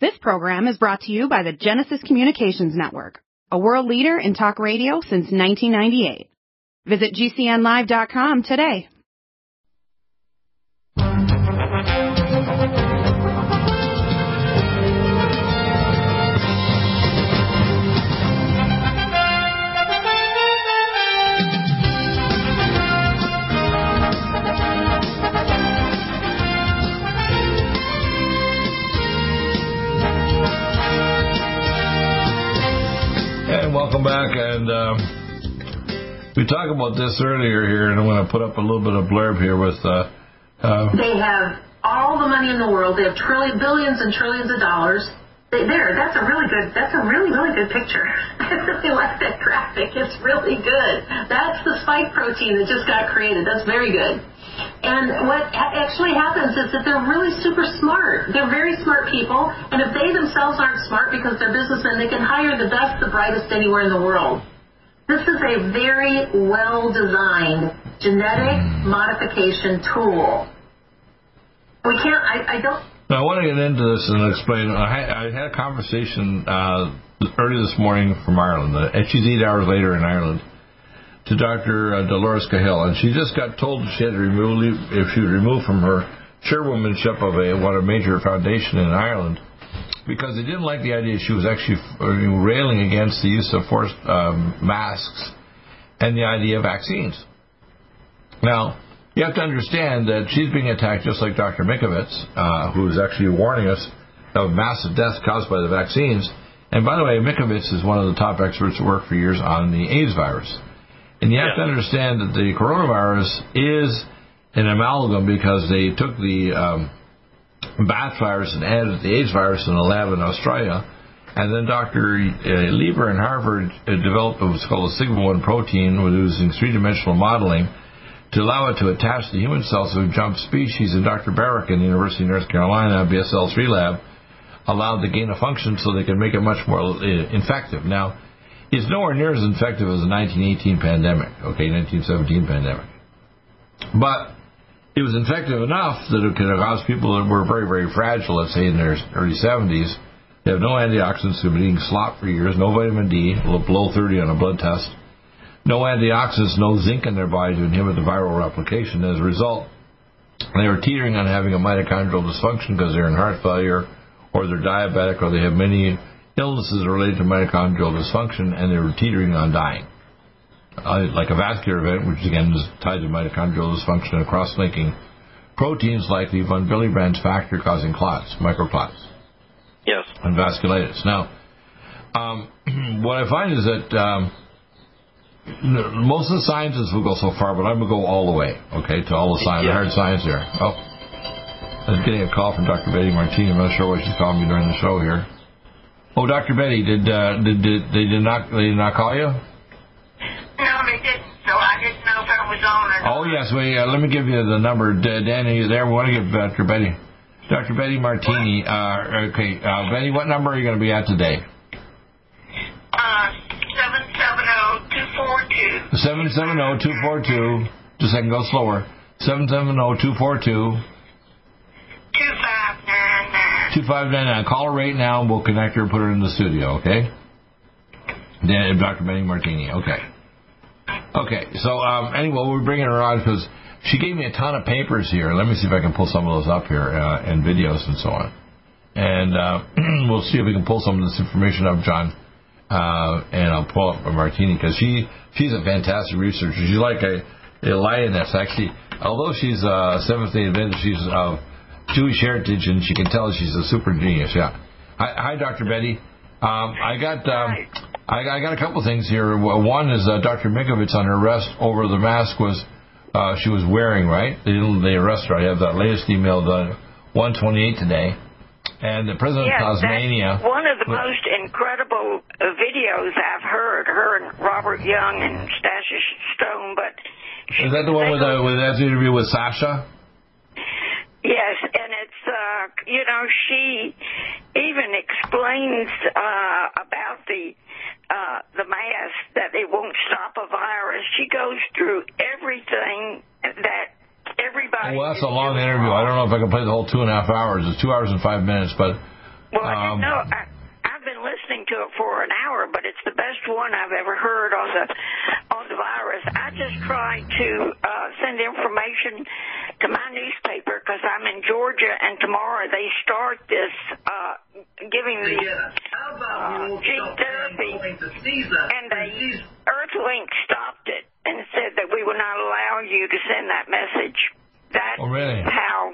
This program is brought to you by the Genesis Communications Network, a world leader in talk radio since 1998. Visit GCNlive.com today. Welcome back, and we talked about this earlier here, and I'm going to put up a little bit of blurb here with... They have all the money in the world. They have billions and trillions of dollars. That's a really good picture. I really like that graphic. It's really good. That's the spike protein that just got created. That's very good. And what actually happens is that they're really super smart. They're very smart people, and if they themselves aren't smart because they're businessmen, they can hire the best, the brightest anywhere in the world. This is a very well-designed genetic modification tool. We can't, I don't... Now, I want to get into this and explain. I had a conversation early this morning from Ireland, and she's 8 hours later in Ireland, to Dr. Dolores Cahill, and she just got told she had to if she would remove from her chairwomanship of a major foundation in Ireland, because they didn't like the idea she was actually railing against the use of forced masks and the idea of vaccines. Now, you have to understand that she's being attacked just like Dr. Mikovits, who is actually warning us of massive deaths caused by the vaccines. And by the way, Mikovits is one of the top experts who worked for years on the AIDS virus. And you have to understand that the coronavirus is an amalgam because they took the bat virus and added the AIDS virus in a lab in Australia. And then Dr. Lieber in Harvard developed what's called a sigma-1 protein using three-dimensional modeling to allow it to attach to human cells of jump species. And Dr. Barrick in the University of North Carolina, BSL-3 lab, allowed the gain of function so they could make it much more infective. Now, it's nowhere near as effective as the 1918 pandemic, 1917 pandemic. But it was effective enough that it could cause people that were very, very fragile, let's say in their early 70s. They have no antioxidants, they've been eating slop for years, no vitamin D, below 30 on a blood test, no antioxidants, no zinc in their body to inhibit the viral replication. As a result, they were teetering on having a mitochondrial dysfunction because they're in heart failure, or they're diabetic, or they have many illnesses related to mitochondrial dysfunction, and they were teetering on dying. Like a vascular event, which again is tied to mitochondrial dysfunction and cross-linking proteins like the von Willebrand's factor causing clots, microclots. Yes. And vasculitis. Now, what I find is that most of the scientists will go so far, but I'm going to go all the way, to all the science, the hard science here. Oh, I was getting a call from Dr. Betty Martini. I'm not sure why she's calling me during the show here. Oh, Dr. Betty, did they not call you? No, they didn't. So I didn't know if I was on or not. Oh yes, let me give you the number. Dan, are you there? We want to give Dr. Betty Martini. Betty, what number are you going to be at today? 770-242. 770-242. Just a second, go slower. 770-242. 2599. Call her right now, and we'll connect her and put her in the studio, okay? Dr. Betty Martini, okay. So, anyway, we're bringing her on because she gave me a ton of papers here. Let me see if I can pull some of those up here, and videos and so on. And we'll see if we can pull some of this information up, John. And I'll pull up Martini because she's a fantastic researcher. She's like a lioness, actually. Although she's Seventh-day Adventist, she's Jewish heritage, and she can tell she's a super genius. Yeah. Hi, Dr. Betty. I got a couple things here. One is Dr. Mikovits on her arrest over the mask she was wearing, right? They arrested her. I have that latest email done 1:28 today. And the President of Tasmania. That's one of the most incredible videos I've heard. Her and Robert Young and Stasha Stone. But is that the one with that interview with Sasha? Yes, and it's, she even explains about the mask, that it won't stop a virus. She goes through everything that everybody... Well, that's a long interview. I don't know if I can play the whole 2.5 hours. It's 2 hours and 5 minutes, but Well, I didn't know. I've been listening to it for an hour, but it's the best one I've ever heard on the virus. I just tried to send information to my newspaper because I'm in Georgia, and tomorrow they start this giving the gene therapy, and Earthlink stopped it and said that we will not allow you to send that message. That's how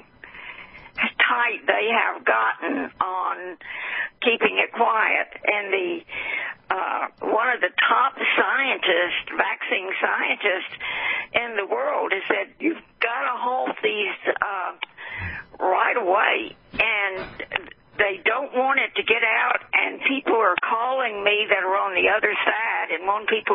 tight they have gotten on keeping it quiet. And the one of the top scientists, vaccine scientists in the world, has said you've got to halt these right away, and they don't want it to get out, and people are calling me that are on the other side and want people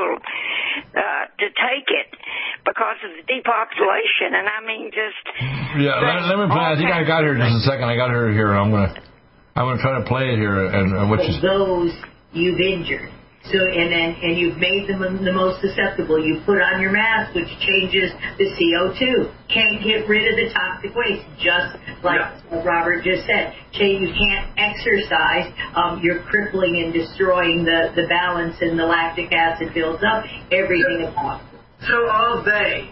to take it because of the depopulation. And I mean, just let me play. I think I got her just a second. I got her here, and I'm gonna try to play it here. And what she's those you've injured. So and you've made them the most susceptible. You put on your mask, which changes the CO2. Can't get rid of the toxic waste, just like Robert just said. You can't exercise. You're crippling and destroying the balance, and the lactic acid builds up. Everything is possible. So are they,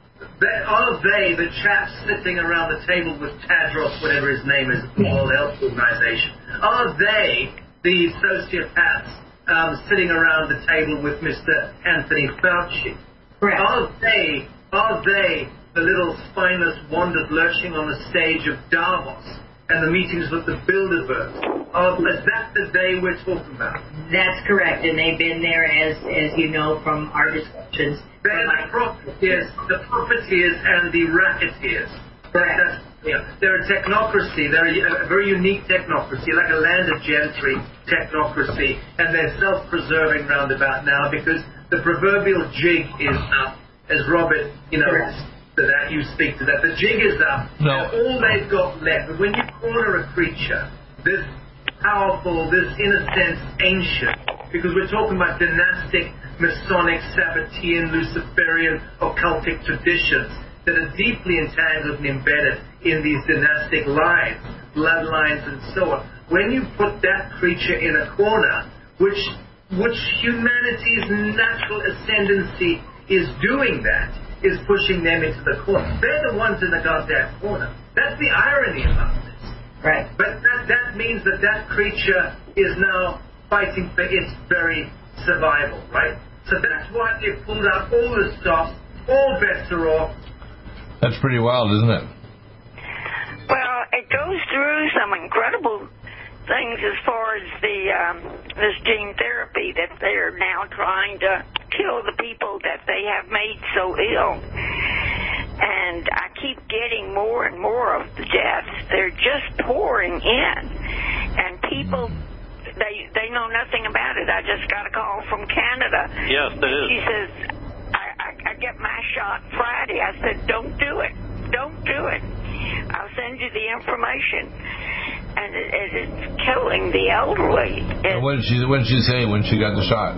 the chaps sitting around the table with Tedros, whatever his name is, the World Health Organization, are they the sociopaths sitting around the table with Mr. Anthony Fauci? Correct. Are they the little spineless wonders lurching on the stage of Davos and the meetings with the Bilderbergs? Is that the day we're talking about? That's correct, and they've been there, as you know from our discussions. They're the profiteers and the racketeers. Correct. They're a technocracy. They're a very unique technocracy, like a landed gentry technocracy, and they're self-preserving roundabout now because the proverbial jig is up, as Robert, that you speak to that. The jig is up. No. And all they've got left. But when you corner a creature, this powerful, this in a sense ancient, because we're talking about dynastic, Masonic, Sabbatean, Luciferian, occultic traditions that are deeply entangled and embedded in these dynastic lines, bloodlines, and so on. When you put that creature in a corner, which humanity's natural ascendancy is doing, that is pushing them into the corner. They're the ones in the goddamn corner. That's the irony about this. Right. But that means that creature is now fighting for its very survival, right? So that's why they pulled out all the stops. All bets are off. That's pretty wild, isn't it? Well, it goes through some incredible things as far as this gene therapy, that they are now trying to kill the people that they have made so ill. And I keep getting more and more of the deaths. They're just pouring in. And people, they know nothing about it. I just got a call from Canada. Yes, it is. She says, I get my shot Friday. I said, don't do it. Don't do it. I'll send you the information. And it's killing the elderly. What did she say when she got the shot?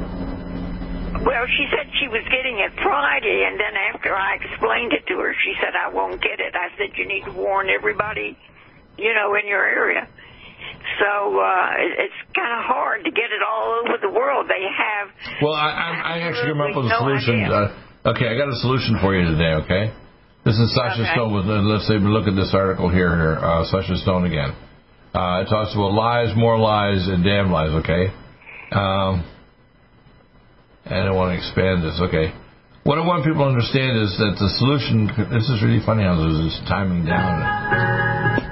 Well, she said she was getting it Friday, and then after I explained it to her, she said, I won't get it. I said, you need to warn everybody, in your area. So it's kind of hard to get it all over the world. They have... Well, I actually came up with a solution. Okay, I got a solution for you today, okay? This is Sasha Stone. Let's say we look at this article here. Sasha Stone again. It talks about lies, more lies, and damn lies, okay? And I want to expand this, okay? What I want people to understand is that the solution... This is really funny how this is timing down.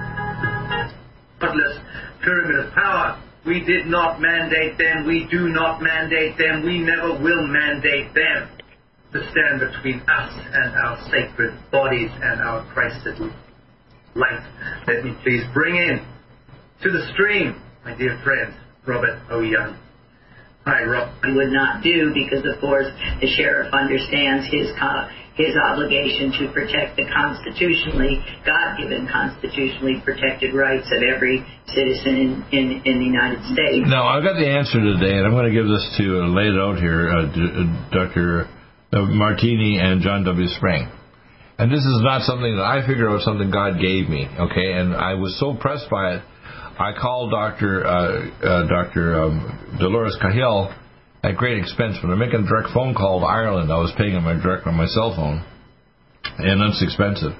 Pyramid of power. We did not mandate them. We do not mandate them. We never will mandate them to stand between us and our sacred bodies and our Christed light. Let me please bring in to the stream my dear friend, Robert O. Young. Hi, Rob. He would not do because, of course, the sheriff understands his obligation to protect the God-given constitutionally protected rights of every citizen in the United States. Now, I've got the answer today, and I'm going to give this to, lay it out here, Dr. Martini and John W. Spring. And this is not something that I figured out, something God gave me, okay? And I was so impressed by it I called Dr. Dolores Cahill at great expense. When I'm making a direct phone call to Ireland, I was paying them direct on my cell phone, and it's expensive.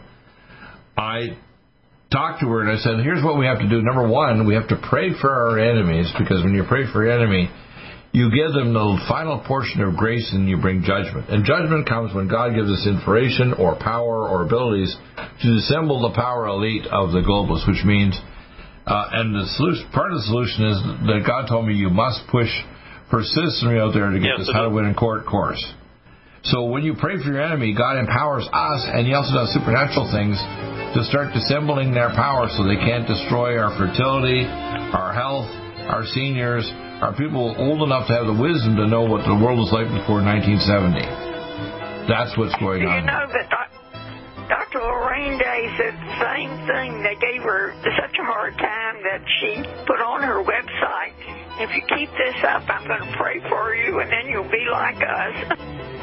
I talked to her and I said, here's what we have to do. Number one, we have to pray for our enemies, because when you pray for your enemy, you give them the final portion of grace and you bring judgment. And judgment comes when God gives us inspiration or power or abilities to dissemble the power elite of the globalists, which means, and the solution, part of the solution is that God told me you must push for citizenry out there to get this how to win in court course. So when you pray for your enemy, God empowers us, and He also does supernatural things to start dissembling their power so they can't destroy our fertility, our health, our seniors, our people old enough to have the wisdom to know what the world was like before 1970. That's what's going on. You know that Dr. Lorraine Day said the same thing. They gave her such a hard time that she put on her website, if you keep this up, I'm going to pray for you, and then you'll be like us.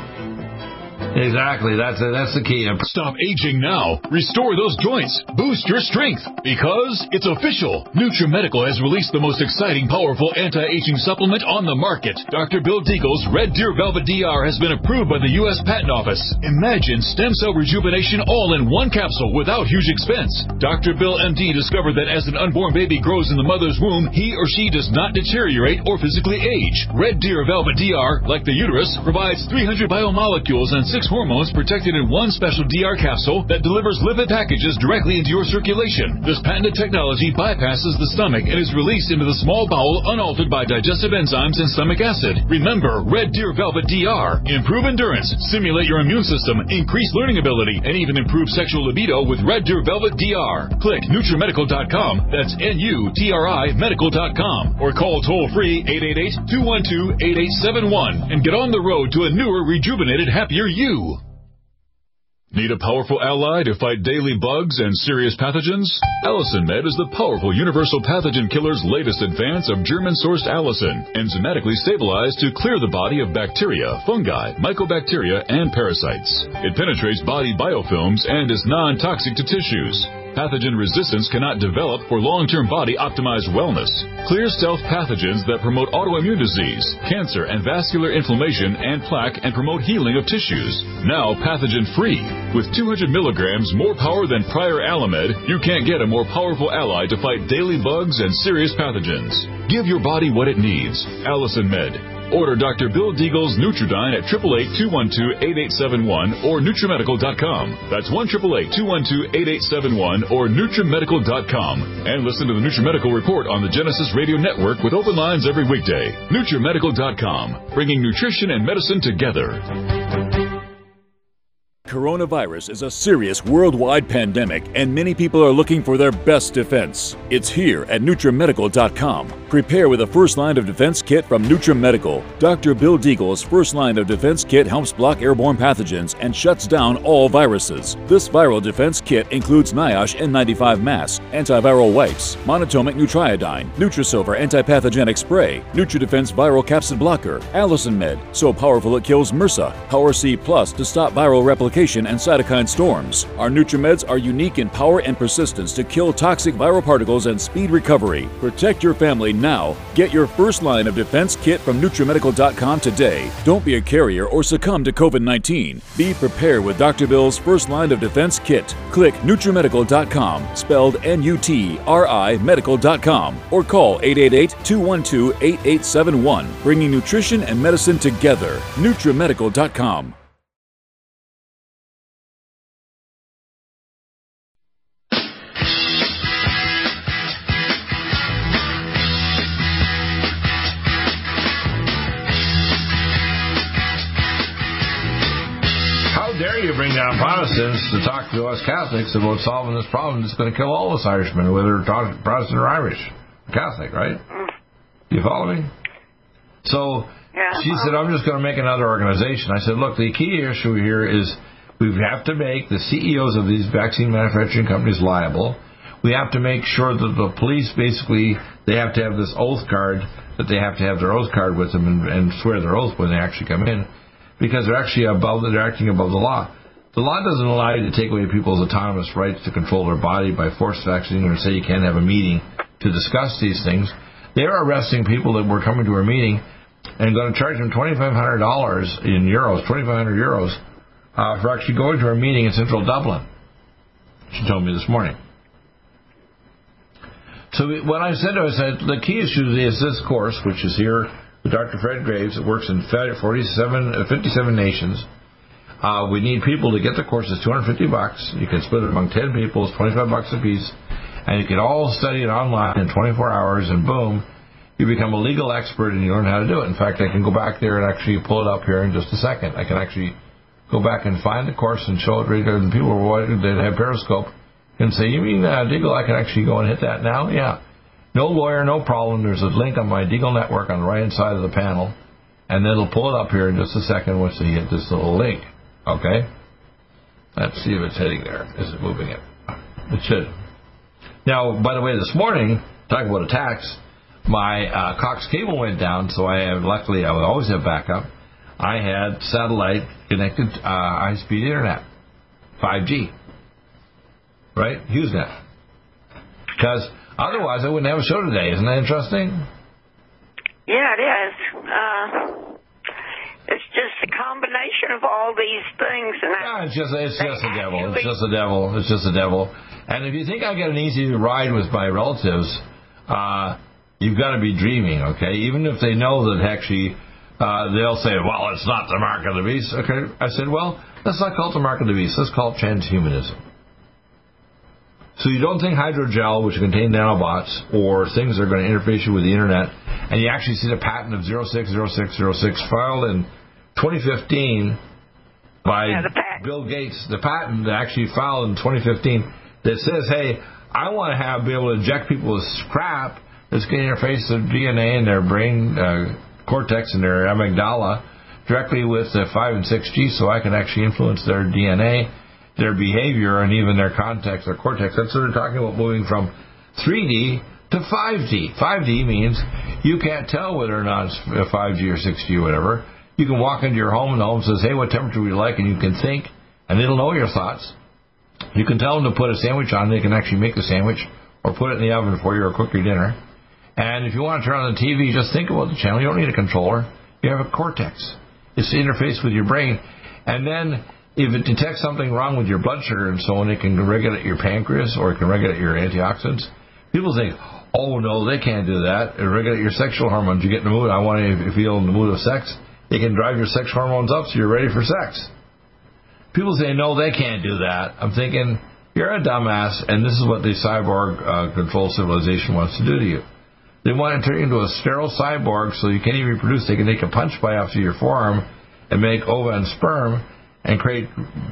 Exactly. That's the key. Stop aging now. Restore those joints. Boost your strength. Because it's official. NutriMedical has released the most exciting, powerful anti-aging supplement on the market. Dr. Bill Deagle's Red Deer Velvet DR has been approved by the U.S. Patent Office. Imagine stem cell rejuvenation all in one capsule without huge expense. Dr. Bill MD discovered that as an unborn baby grows in the mother's womb, he or she does not deteriorate or physically age. Red Deer Velvet DR, like the uterus, provides 300 biomolecules and 6 hormones protected in one special DR capsule that delivers lipid packages directly into your circulation. This patented technology bypasses the stomach and is released into the small bowel unaltered by digestive enzymes and stomach acid. Remember, Red Deer Velvet DR. Improve endurance, stimulate your immune system, increase learning ability, and even improve sexual libido with Red Deer Velvet DR. Click NutriMedical.com, that's NUTRI Medical.com, or call toll-free 888-212-8871 and get on the road to a newer, rejuvenated, happier you. Need a powerful ally to fight daily bugs and serious pathogens? Allicin Med is the powerful universal pathogen killer's latest advance of German-sourced allicin, enzymatically stabilized to clear the body of bacteria, fungi, mycobacteria, and parasites. It penetrates body biofilms and is non-toxic to tissues. Pathogen resistance cannot develop for long-term body-optimized wellness. Clear stealth pathogens that promote autoimmune disease, cancer, and vascular inflammation and plaque, and promote healing of tissues. Now pathogen-free. With 200 milligrams more power than prior Alamed, you can't get a more powerful ally to fight daily bugs and serious pathogens. Give your body what it needs. Allicin Med. Order Dr. Bill Deagle's Nutridyne at 888-212-8871 or NutriMedical.com. That's 1-888-212-8871 or NutriMedical.com. And listen to the NutriMedical Report on the Genesis Radio Network with open lines every weekday. NutriMedical.com, bringing nutrition and medicine together. Coronavirus is a serious worldwide pandemic, and many people are looking for their best defense. It's here at NutriMedical.com. Prepare with a first line of defense kit from NutriMedical. Dr. Bill Deagle's first line of defense kit helps block airborne pathogens and shuts down all viruses. This viral defense kit includes NIOSH N95 mask, antiviral wipes, monatomic Nutriodine, Nutrisilver antipathogenic spray, NutriDefense viral capsid blocker, Allicin Med, so powerful it kills MRSA, Power C Plus to stop viral replication and cytokine storms. Our NutriMeds are unique in power and persistence to kill toxic viral particles and speed recovery. Protect your family now. Get your first line of defense kit from NutriMedical.com today. Don't be a carrier or succumb to COVID-19. Be prepared with Dr. Bill's first line of defense kit. Click NutriMedical.com, spelled N-U-T-R-I Medical.com, or call 888-212-8871, bringing nutrition and medicine together. NutriMedical.com. You bring down Protestants to talk to us Catholics about solving this problem that's going to kill all us Irishmen, whether Protestant or Irish, or Catholic, right? You follow me? So she said, I'm just going to make another organization. I said, look, the key issue here is we have to make the CEOs of these vaccine manufacturing companies liable. We have to make sure that the police basically, they have to have this oath card, that they have to have their oath card with them and swear their oath when they actually come in, because they're actually they're acting above the law. The law doesn't allow you to take away people's autonomous rights to control their body by force vaccinating or say you can't have a meeting to discuss these things. They're arresting people that were coming to our meeting and going to charge them $2,500 in euros, 2,500 euros, for actually going to our meeting in central Dublin. She told me this morning. So what I said to her, I said, the key issue is this course, which is here with Dr. Fred Graves. It works in 57 nations. We need people to get the course. It's $250. You can split it among 10 people. It's $25 a piece. And you can all study it online in 24 hours, and boom, you become a legal expert and you learn how to do it. In fact, I can go back there and actually pull it up here in just a second. I can actually go back and find the course and show it right there. And people that have Periscope can say, you mean Deagle, I can actually go and hit that now? Yeah. No lawyer, no problem. There's a link on my Deagle network on the right-hand side of the panel, and then it'll pull it up here in just a second once you hit this little link. Okay? Let's see if it's heading there. Is it moving it? It should. Now, by the way, this morning, talking about attacks, my Cox cable went down, so luckily I would always have backup. I had satellite connected high-speed internet, 5G, right? HughesNet. Because otherwise I wouldn't have a show today. Isn't that interesting? Yeah, it is. It's just a combination of all these things. And it's just the devil. It's just the devil. It's just the devil. And if you think I get an easy ride with my relatives, you've got to be dreaming, okay? Even if they know that actually they'll say, well, it's not the mark of the beast. Okay, I said, well, let's not call it the mark of the beast. Let's call it transhumanism. So you don't think hydrogel, which contain nanobots, or things that are going to interface you with the internet, and you actually see the patent of 060606 filed in 2015 by Bill Gates, the patent that actually filed in 2015 that says, hey, I want to be able to inject people with crap that's going to interface the DNA in their brain cortex and their amygdala directly with the 5 and 6G so I can actually influence their DNA, their behavior, and even their context, their cortex. That's what they're talking about, moving from 3D to 5D. 5D means you can't tell whether or not it's 5G or 6G or whatever. You can walk into your home and the home says, hey, what temperature would you like? And you can think, and it'll know your thoughts. You can tell them to put a sandwich on. They can actually make the sandwich or put it in the oven for you or cook your dinner. And if you want to turn on the TV, just think about the channel. You don't need a controller. You have a cortex. It's the interface with your brain. And then if it detects something wrong with your blood sugar and so on, it can regulate your pancreas or it can regulate your antioxidants. People think, oh, no, they can't do that. It regulate your sexual hormones. You get in the mood. I want to feel in the mood of sex. It can drive your sex hormones up so you're ready for sex. People say, no, they can't do that. I'm thinking, you're a dumbass, and this is what the cyborg control civilization wants to do to you. They want to turn you into a sterile cyborg so you can't even reproduce. They can take a punch biopsy of your forearm and make ova and sperm and create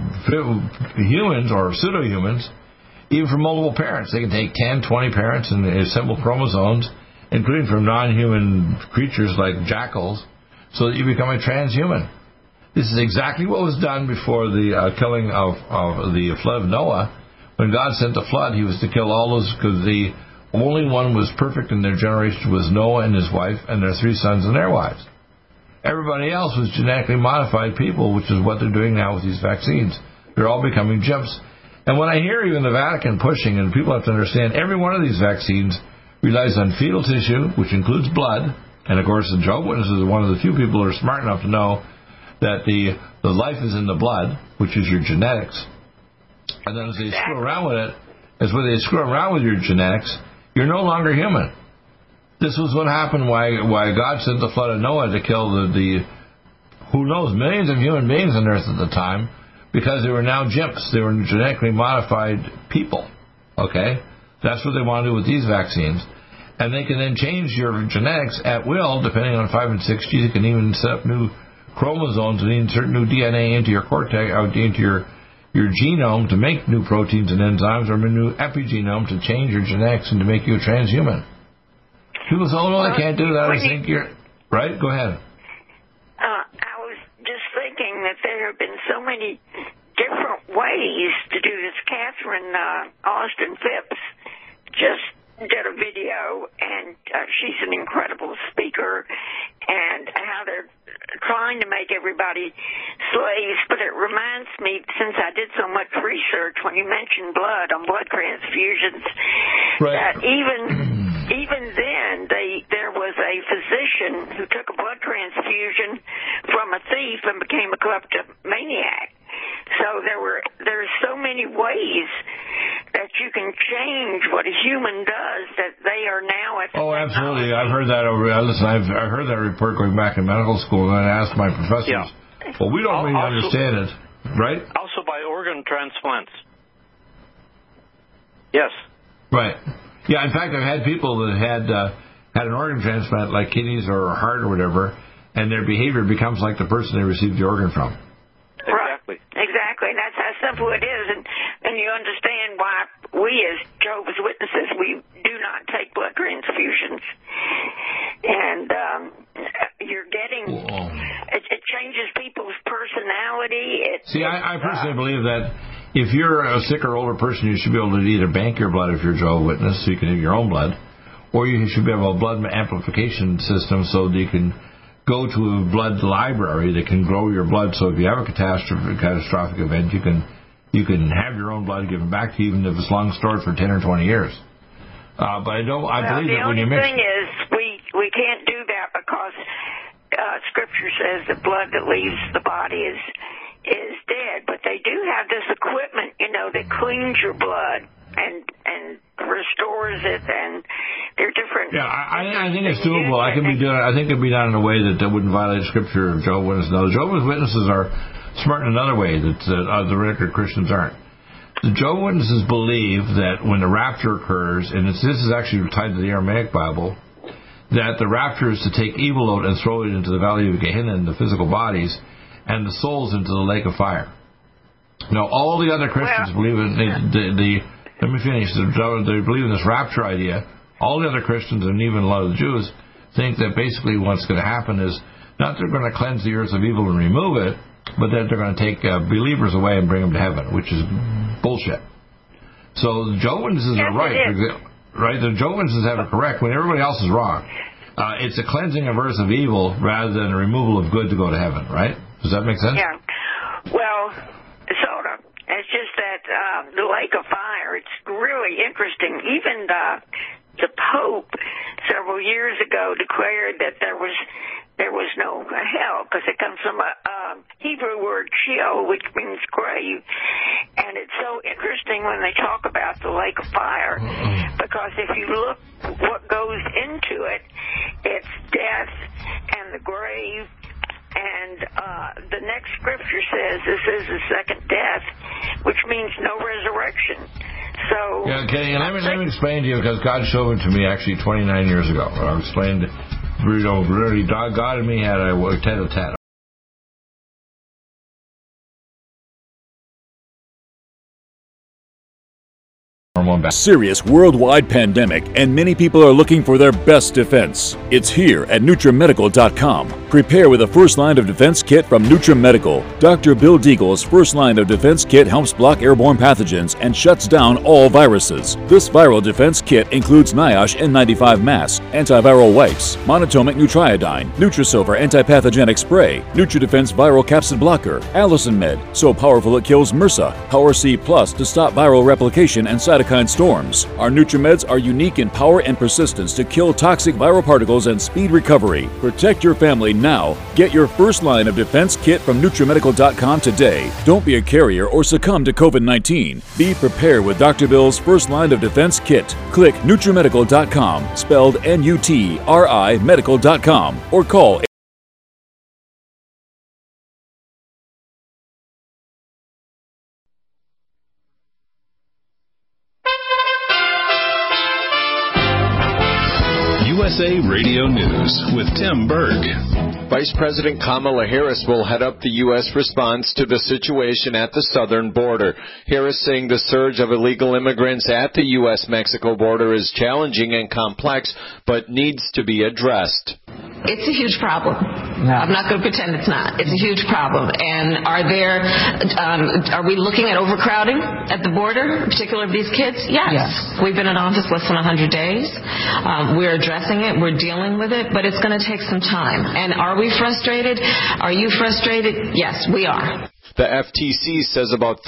humans or pseudo-humans, even from multiple parents. They can take 10, 20 parents and assemble chromosomes, including from non-human creatures like jackals, so that you become a transhuman. This is exactly what was done before the killing of the flood of Noah. When God sent the flood, he was to kill all those, because the only one was perfect in their generation was Noah and his wife and their 3 sons and their wives. Everybody else was genetically modified people, which is what they're doing now with these vaccines. They're all becoming chimps. And when I hear even the Vatican pushing, and people have to understand, every one of these vaccines relies on fetal tissue, which includes blood. And, of course, the Jehovah's Witnesses are one of the few people who are smart enough to know that the life is in the blood, which is your genetics. And then as they screw around with it, as when they screw around with your genetics, you're no longer human. This was what happened why God sent the flood of Noah to kill the who knows, millions of human beings on earth at the time, because they were now chimps. They were genetically modified people. Okay? That's what they want to do with these vaccines. And they can then change your genetics at will, depending on 5 and 6G. They can even set up new chromosomes and insert new DNA into your cortex, into your genome to make new proteins and enzymes, or a new epigenome to change your genetics and to make you a transhuman. People say, oh, no, they can't do that. I think you're... Right? Go ahead. I was just thinking that there have been so many different ways to do this. Catherine Austin Phipps just did a video, and she's an incredible speaker, and how they're trying to make everybody slaves. But it reminds me, since I did so much research when you mentioned blood on blood transfusions, right, that even even then, there was a physician who took a blood transfusion from a thief and became a kleptomaniac. So there's so many ways that you can change what a human does that they are now at. Oh, absolutely! I've heard that over. Listen, I've heard that report going back in medical school, and I asked my professors. Yeah. Well, we don't really understand it, right? Also by organ transplants. Yes. Right. Yeah. In fact, I've had people that had an organ transplant, like kidneys or heart or whatever, and their behavior becomes like the person they received the organ from. Exactly. That's how simple it is, and you understand why we as Jehovah's Witnesses, we do not take blood transfusions. And you're getting, it changes people's personality. See, I personally believe that if you're a sick or older person, you should be able to either bank your blood if you're a Jehovah's Witness, so you can have your own blood, or you should be able to have a blood amplification system so that you can go to a blood library that can grow your blood. So if you have a catastrophic event, you can have your own blood given back to you, even if it's long stored for 10 or 20 years. But I believe that when you mix. The only thing is we can't do that because Scripture says the blood that leaves the body is dead. But they do have this equipment, that cleans your blood and restores it, and they're different. Yeah, I think it's doable. I think it can be done in a way that wouldn't violate Scripture of Jehovah's Witnesses. Now, the Jehovah's Witnesses are smart in another way that the regular Christians aren't. The Jehovah's Witnesses believe that when the rapture occurs, and this is actually tied to the Aramaic Bible, that the rapture is to take evil out and throw it into the valley of Gehenna in the physical bodies, and the souls into the lake of fire. Now, all the other Christians believe in let me finish. They believe in this rapture idea. All the other Christians, and even a lot of the Jews, think that basically what's going to happen is not they're going to cleanse the earth of evil and remove it, but that they're going to take believers away and bring them to heaven, which is bullshit. So the Jehovah's Witnesses are right. Right? The Jehovah's Witnesses have it correct when everybody else is wrong. It's a cleansing of earth of evil rather than a removal of good to go to heaven, right? Does that make sense? Yeah. Well, sort of. It's just that the lake of fire, it's really interesting. Even the Pope several years ago declared that there was no hell, because it comes from a Hebrew word sheol, which means grave. And it's so interesting when they talk about the lake of fire, because if you look what goes into it, it's death and the grave. And the next scripture says this is the second death, which means no resurrection. So yeah, okay, and let me explain to you, because God showed it to me actually 29 years ago. I explained, really, God and me had a tete-a-tete. Serious worldwide pandemic, and many people are looking for their best defense. It's here at NutriMedical.com. Prepare with a first line of defense kit from NutriMedical. Dr. Bill Deagle's first line of defense kit helps block airborne pathogens and shuts down all viruses. This viral defense kit includes NIOSH N95 mask, antiviral wipes, monatomic Nutriodine, Nutrisilver antipathogenic spray, NutriDefense viral capsid blocker, Allison Med, so powerful it kills MRSA, Power C Plus to stop viral replication and cytokine storms. Our NutriMeds are unique in power and persistence to kill toxic viral particles and speed recovery. Protect your family now. Get your first line of defense kit from NutriMedical.com today. Don't be a carrier or succumb to COVID-19. Be prepared with Dr. Bill's first line of defense kit. Click NutriMedical.com, spelled N-U-T-R-I medical.com, or call USA Radio News with Tim Berg. Vice President Kamala Harris will head up the U.S. response to the situation at the southern border. Harris saying the surge of illegal immigrants at the U.S.-Mexico border is challenging and complex, but needs to be addressed. It's a huge problem. Yeah. I'm not going to pretend it's not. It's a huge problem. And are we looking at overcrowding at the border, in particular of these kids? Yes. We've been in office less than 100 days. We're addressing it. We're dealing with it. But it's going to take some time. And are we frustrated? Are you frustrated? Yes, we are. The FTC says about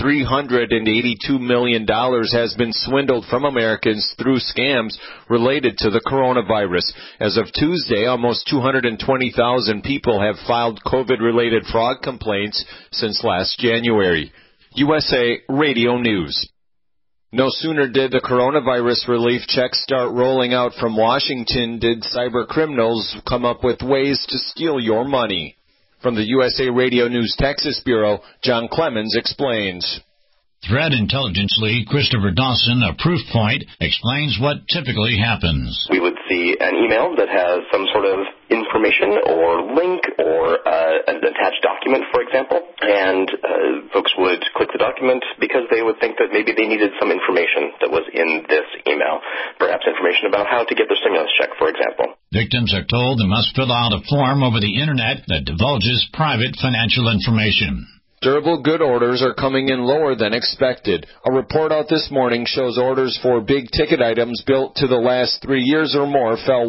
$382 million has been swindled from Americans through scams related to the coronavirus. As of Tuesday, almost 220,000 people have filed COVID-related fraud complaints since last January. USA Radio News. No sooner did the coronavirus relief checks start rolling out from Washington did cyber criminals come up with ways to steal your money. From the USA Radio News Texas Bureau, John Clemens explains. Threat intelligence lead Christopher Dawson of Proofpoint explains what typically happens. We would see an email that has some sort of information or link or an attached document, for example, and folks would click the document because they would think that maybe they needed some information that was in this email, perhaps information about how to get their stimulus check, for example. Victims are told they must fill out a form over the Internet that divulges private financial information. Durable good orders are coming in lower than expected. A report out this morning shows orders for big-ticket items built to the last 3 years or more fell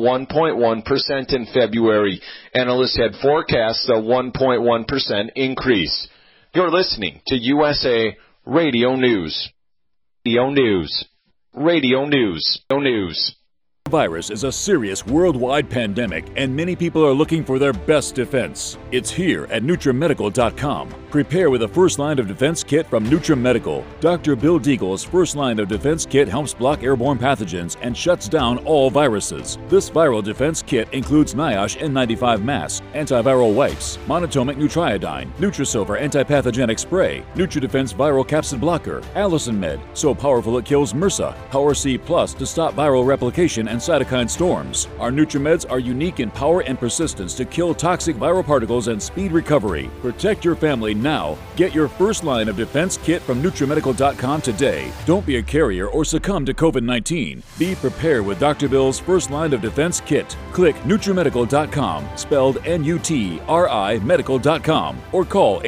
1.1% in February. Analysts had forecasts a 1.1% increase. You're listening to USA Radio News. Radio News. Radio News. Radio News. Virus is a serious worldwide pandemic, and many people are looking for their best defense. It's here at NutriMedical.com. Prepare with a first line of defense kit from NutriMedical. Dr. Bill Deagle's first line of defense kit helps block airborne pathogens and shuts down all viruses. This viral defense kit includes NIOSH N95 mask, antiviral wipes, monatomic Nutriodine, Nutrisilver antipathogenic spray, NutriDefense viral capsid blocker, Allison Med, so powerful it kills MRSA, Power C Plus to stop viral replication and cytokine storms. Our NutriMeds are unique in power and persistence to kill toxic viral particles and speed recovery. Protect your family now. Get your first line of defense kit from NutriMedical.com today. Don't be a carrier or succumb to COVID-19. Be prepared with Dr. Bill's first line of defense kit. Click NutriMedical.com, spelled N-U-T-R-I Medical.com, or call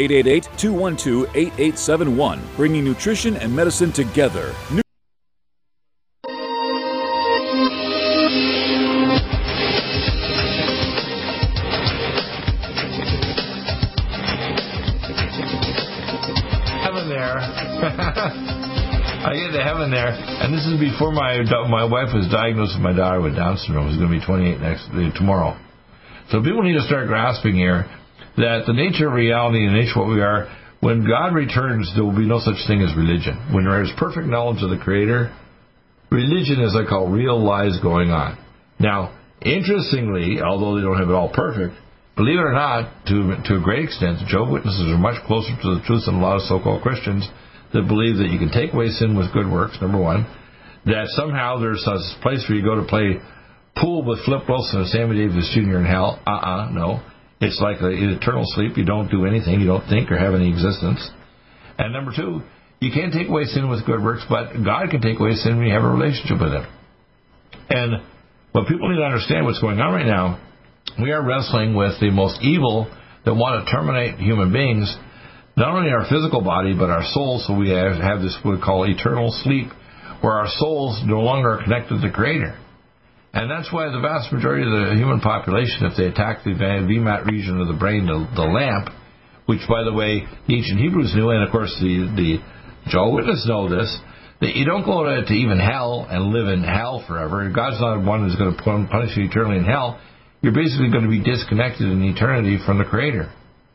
888-212-8871, bringing nutrition and medicine together. I get to heaven there, and this is before my wife was diagnosed with my daughter with Down syndrome, who's going to be 28 tomorrow. So people need to start grasping here that the nature of reality and the nature of what we are, when God returns, there will be no such thing as religion. When there is perfect knowledge of the Creator, religion is, I call, real lies going on. Now, interestingly, although they don't have it all perfect, believe it or not, to a great extent, Jehovah's Witnesses are much closer to the truth than a lot of so-called Christians that believe that you can take away sin with good works, number one, that somehow there's a place where you go to play pool with Flip Wilson and Sammy Davis Jr. in hell. No. It's like an eternal sleep. You don't do anything. You don't think or have any existence. And number two, you can't take away sin with good works, but God can take away sin when you have a relationship with Him. And what people need to understand what's going on right now, we are wrestling with the most evil that want to terminate human beings, not only our physical body, but our souls. So we have this what we call eternal sleep, where our souls no longer are connected to the Creator. And that's why the vast majority of the human population, if they attack the VMAT region of the brain, the lamp, which, by the way, the ancient Hebrews knew, and of course the Jehovah's Witnesses know this, that you don't go to even hell and live in hell forever. God's not one who's going to punish you eternally in hell. You're basically going to be disconnected in eternity from the Creator.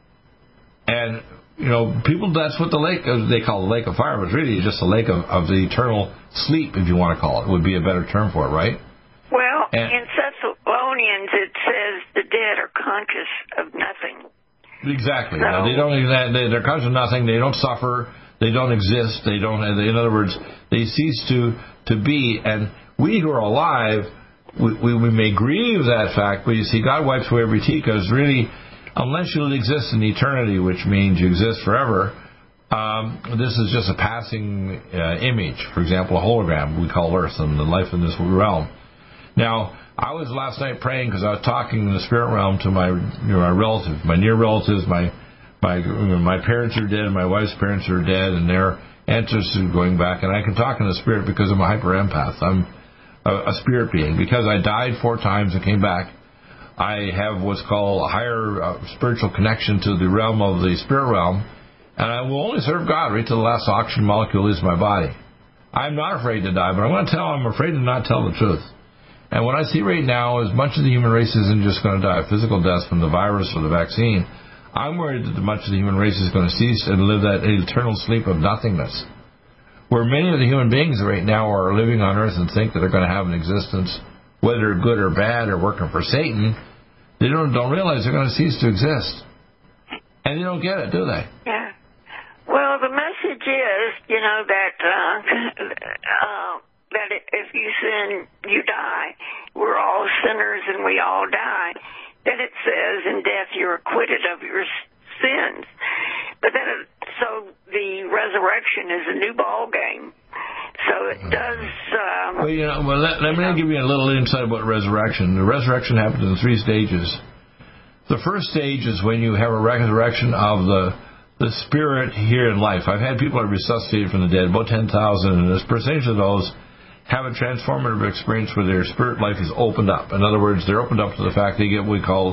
And people, that's what the lake, they call the lake of fire, but really just a lake of the eternal sleep, if you want to call it, would be a better term for it, right? Well, in Thessalonians it says the dead are conscious of nothing. Exactly. So, they're conscious of nothing. They don't suffer. They don't exist. They don't. In other words, they cease to be. And we who are alive, we may grieve that fact, but you see, God wipes away every tear, because really, unless you exist in eternity, which means you exist forever, this is just a passing image. For example, a hologram we call Earth and the life in this realm. Now, I was last night praying because I was talking in the spirit realm to my relatives, my near relatives. My parents are dead, and my wife's parents are dead, and their ancestors are going back. And I can talk in the spirit because I'm a hyper empath. I'm a spirit being. Because I died 4 times and came back, I have what's called a higher spiritual connection to the realm of the spirit realm, And I will only serve God right to the last oxygen molecule leaves my body. I'm not afraid to die, but I'm afraid to not tell the truth. And what I see right now is much of the human race isn't just going to die of physical death from the virus or the vaccine. I'm worried that much of the human race is going to cease and live that eternal sleep of nothingness, where many of the human beings right now are living on Earth and think that they're going to have an existence, whether good or bad or working for Satan. They don't realize they're going to cease to exist. And they don't get it, do they? Yeah. Well, the message is, that if you sin, you die. We're all sinners and we all die. Then it says, in death you're acquitted of your sins. But then, so the resurrection is a new ball game. So it does... let me give you a little insight about resurrection. The resurrection happens in 3 stages. The first stage is when you have a resurrection of the spirit here in life. I've had people that are resuscitated from the dead, about 10,000, and this percentage of those have a transformative experience where their spirit life is opened up. In other words, they're opened up to the fact they get what we call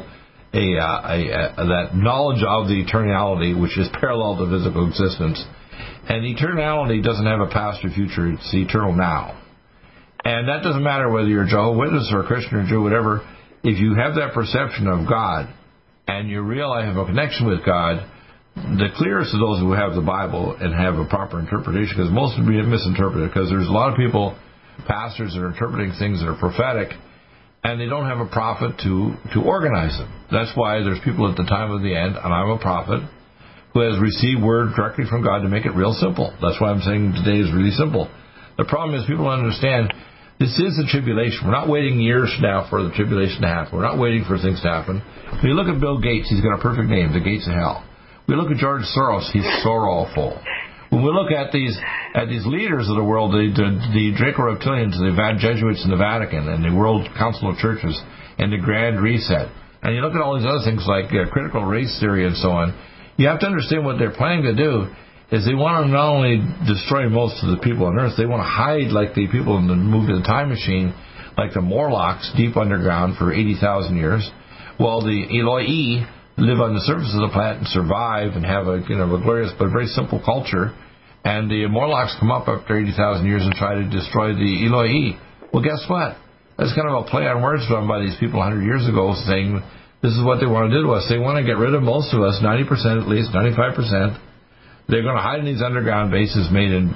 that knowledge of the eternality, which is parallel to physical existence. And eternality doesn't have a past or future. It's the eternal now. And that doesn't matter whether you're a Jehovah's Witness or a Christian or Jew, whatever. If you have that perception of God and you realize you have a connection with God, the clearest of those who have the Bible and have a proper interpretation, because most would be misinterpreted, because there's a lot of people, pastors, that are interpreting things that are prophetic, and they don't have a prophet to organize them. That's why there's people at the time of the end, and I'm a prophet, who has received word directly from God to make it real simple. That's why I'm saying today is really simple. The problem is people don't understand this is the tribulation. We're not waiting years now for the tribulation to happen. We're not waiting for things to happen. When you look at Bill Gates, he's got a perfect name, the gates of hell. We look at George Soros, he's sorrowful. When we look at these leaders of the world, the Draco Reptilians, the Jesuits in the Vatican, and the World Council of Churches, and the Grand Reset, and you look at all these other things like critical race theory and so on, you have to understand what they're planning to do is they want to not only destroy most of the people on Earth, they want to hide like the people in the movie The Time Machine, like the Morlocks, deep underground for 80,000 years, while the Eloi live on the surface of the planet and survive and have a glorious but very simple culture. And the Morlocks come up after 80,000 years and try to destroy the Eloi. Well, guess what? That's kind of a play on words done by these people 100 years ago, saying this is what they want to do to us. They want to get rid of most of us, 90% at least, 95%. They're going to hide in these underground bases made in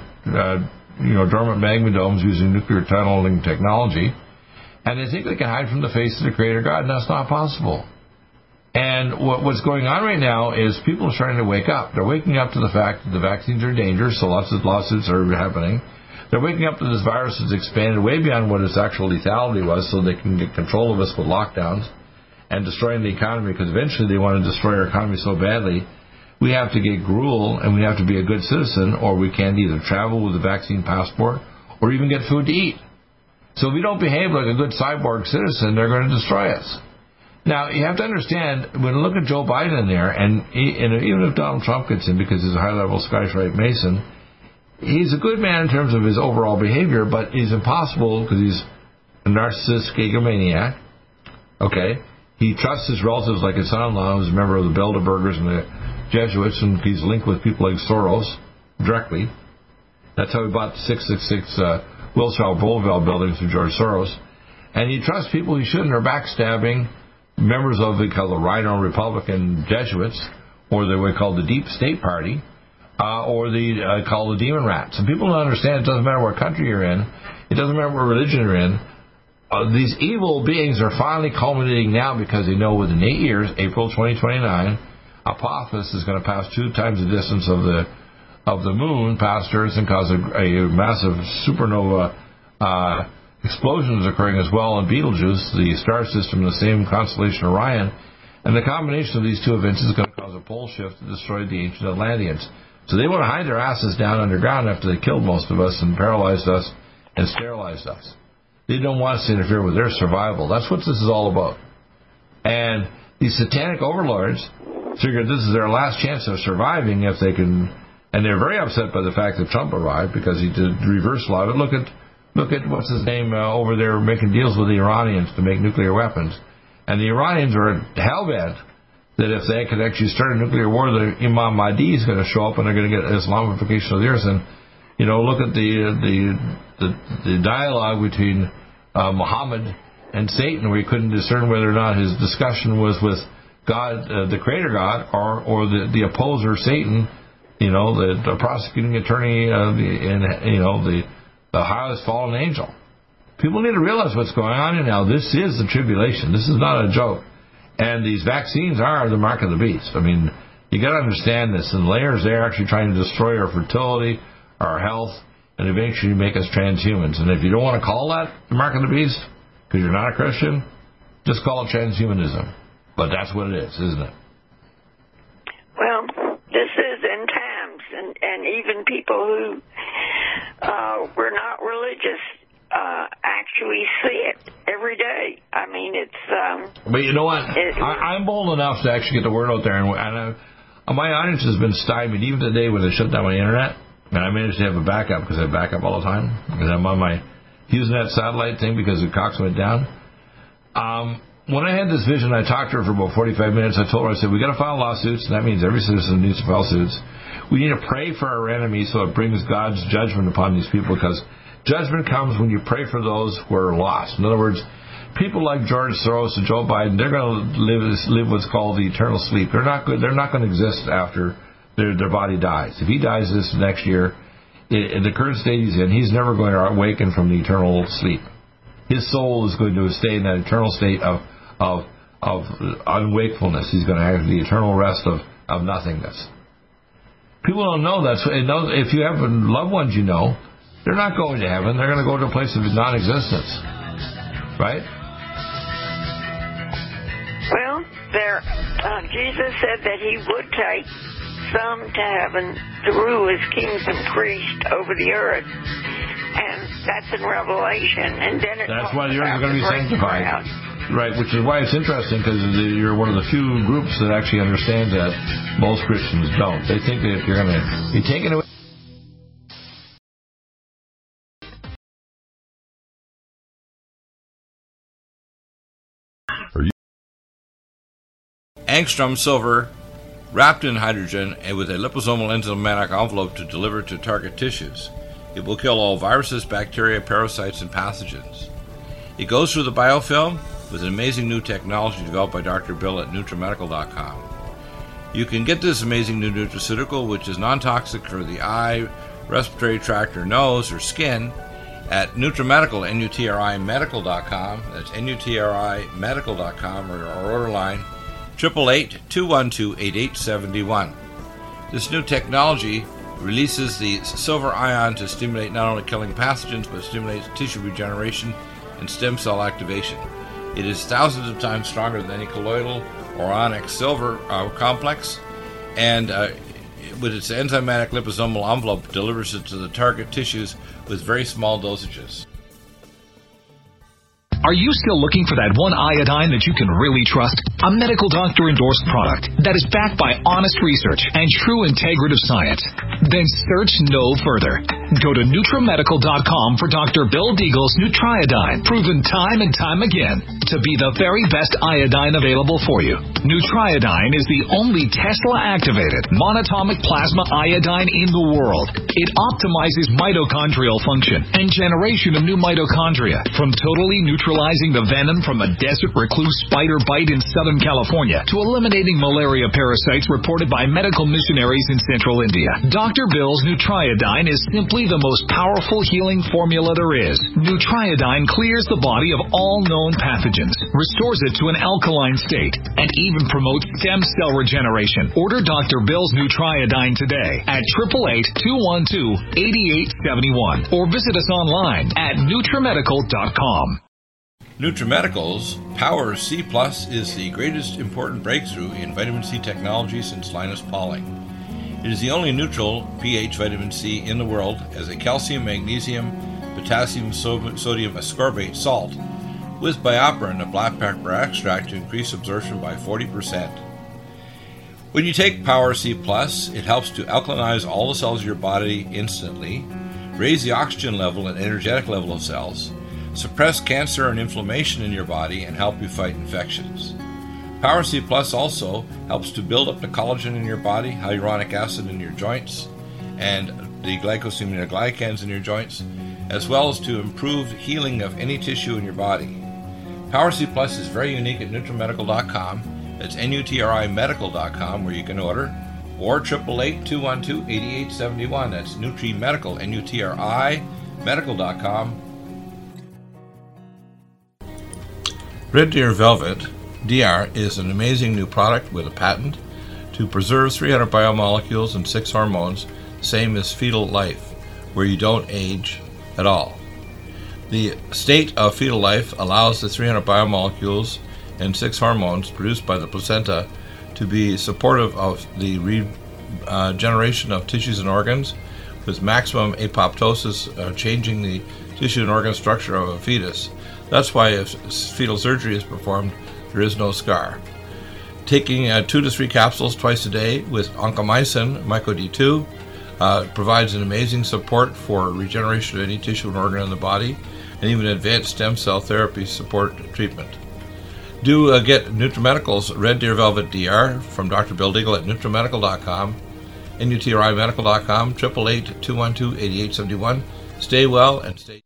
dormant magma domes using nuclear tunneling technology. And they think they can hide from the face of the Creator God, and that's not possible. And what's going on right now is people are starting to wake up. They're waking up to the fact that the vaccines are dangerous, so lots of lawsuits are happening. They're waking up to this virus has expanded way beyond what its actual lethality was, so they can get control of us with lockdowns and destroying the economy, because eventually they want to destroy our economy so badly. We have to get gruel, and we have to be a good citizen, or we can't either travel with a vaccine passport or even get food to eat. So if we don't behave like a good cyborg citizen, they're going to destroy us. Now, you have to understand, when you look at Joe Biden in there, and even if Donald Trump gets in because he's a high-level Scottish Rite Mason, he's a good man in terms of his overall behavior, but he's impossible because he's a narcissistic egomaniac. Okay? He trusts his relatives like his son-in-law, who's a member of the Bilderbergers and the Jesuits, and he's linked with people like Soros directly. That's how he bought the 666 Wilshire Boulevard building through George Soros. And he trusts people he shouldn't, are backstabbing members of the Rhino Republican Jesuits, or the way called the Deep State Party, or the called the Demon Rats. And people don't understand it doesn't matter what country you're in, it doesn't matter what religion you're in. These evil beings are finally culminating now because they know within 8 years, April 2029, Apophis is going to pass 2 times the distance of the moon past Earth and cause a massive supernova explosions occurring as well in Betelgeuse, the star system in the same constellation Orion, and the combination of these 2 events is going to cause a pole shift to destroy the ancient Atlanteans. So they want to hide their asses down underground after they killed most of us and paralyzed us and sterilized us. They don't want us to interfere with their survival. That's what this is all about. And these satanic overlords figure this is their last chance of surviving if they can, and they're very upset by the fact that Trump arrived because he did reverse a lot of it. Look at what's his name over there making deals with the Iranians to make nuclear weapons. And the Iranians are hell-bent that if they could actually start a nuclear war, the Imam Mahdi is going to show up and they're going to get Islamification of the earth. And, look at the dialogue between Muhammad and Satan, where he couldn't discern whether or not his discussion was with God, the Creator God, or the opposer, Satan, the prosecuting attorney, the highest fallen angel. People need to realize what's going on now. This is the tribulation. This is not a joke. And these vaccines are the mark of the beast. I mean, you got to understand this. In layers, they're actually trying to destroy our fertility, our health, and eventually make us transhumans. And if you don't want to call that the mark of the beast, because you're not a Christian, just call it transhumanism. But that's what it is, isn't it? Well, this is in times, and even people who were not religious actually see it every day. I mean, it's... but you know what? I'm bold enough to actually get the word out there, and my audience has been stymied. Even today when they shut down my internet, and I managed to have a backup, because I have backup all the time, because I'm on my HughesNet satellite thing because the Cox went down. When I had this vision, I talked to her for about 45 minutes. I told her, I said, we got to file lawsuits, and that means every citizen needs to file suits. We need to pray for our enemies so it brings God's judgment upon these people, because judgment comes when you pray for those who are lost. In other words, people like George Soros and Joe Biden, they're going to live what's called the eternal sleep. They're not going to exist after their body dies. If he dies this next year, in the current state he's in, he's never going to awaken from the eternal sleep. His soul is going to stay in that eternal state of unwakefulness. He's going to have the eternal rest of nothingness. People don't know that. So if you have loved ones, they're not going to heaven. They're going to go to a place of non-existence. Right? Well, Jesus said that he would take some to heaven to rule as kings and priests over the earth. And that's in Revelation. And then that's why the earth is going to be sanctified. Right, which is why it's interesting, because you're one of the few groups that actually understand that most Christians don't. They think that if you're going to be taken away... Angstrom silver wrapped in hydrogen and with a liposomal enzymatic envelope to deliver to target tissues. It will kill all viruses, bacteria, parasites, and pathogens. It goes through the biofilm with an amazing new technology developed by Dr. Bill at NutriMedical.com. You can get this amazing new nutraceutical, which is non-toxic for the eye, respiratory tract, or nose, or skin, at NutriMedical, NutriMedical.com. That's NutriMedical.com, or our order line, 888-212-8871. This new technology releases the silver ion to stimulate not only killing pathogens, but stimulates tissue regeneration and stem cell activation. It is thousands of times stronger than any colloidal or onyx silver complex, and with its enzymatic liposomal envelope, delivers it to the target tissues with very small dosages. Are you still looking for that one iodine that you can really trust? A medical doctor endorsed product that is backed by honest research and true integrative science? Then search no further. Go to NutriMedical.com for Dr. Bill Deagle's Nutriodine, proven time and time again to be the very best iodine available for you. Nutriodine is the only Tesla-activated monatomic plasma iodine in the world. It optimizes mitochondrial function and generation of new mitochondria from totally neutralizing the venom from a desert recluse spider bite in Southern California to eliminating malaria parasites reported by medical missionaries in Central India. Dr. Bill's Nutriodine is simply the most powerful healing formula there is. Nutriodine clears the body of all known pathogens, restores it to an alkaline state, and even promotes stem cell regeneration. Order Dr. Bill's Nutriodine today at 888-212-8871 or visit us online at NutriMedical.com. NutriMedical's Power C Plus is the greatest important breakthrough in vitamin C technology since Linus Pauling. It is the only neutral pH vitamin C in the world as a calcium, magnesium, potassium, sodium ascorbate salt with BioPerine, a black pepper extract, to increase absorption by 40%. When you take Power C Plus, it helps to alkalinize all the cells of your body instantly, raise the oxygen level and energetic level of cells, suppress cancer and inflammation in your body, and help you fight infections. Power C Plus also helps to build up the collagen in your body, hyaluronic acid in your joints, and the glycosaminoglycans in your joints, as well as to improve healing of any tissue in your body. Power C Plus is very unique at NutriMedical.com. It's NutriMedical.com where you can order, or 888-212-8871. That's NutriMedical, Nutri Medical.com. Red Deer Velvet DR is an amazing new product with a patent to preserve 300 biomolecules and 6 hormones, same as fetal life, where you don't age at all. The state of fetal life allows the 300 biomolecules and 6 hormones produced by the placenta to be supportive of the regeneration of tissues and organs, with maximum apoptosis, changing the tissue and organ structure of a fetus. That's why if fetal surgery is performed, there is no scar. Taking 2 to 3 capsules twice a day with oncomycin, Myco D2, provides an amazing support for regeneration of any tissue and organ in the body, and even advanced stem cell therapy support treatment. Do get NutriMedical's Red Deer Velvet DR from Dr. Bill Deagle at NutriMedical.com, NutriMedical.com, 888-212-8871. Stay well and stay...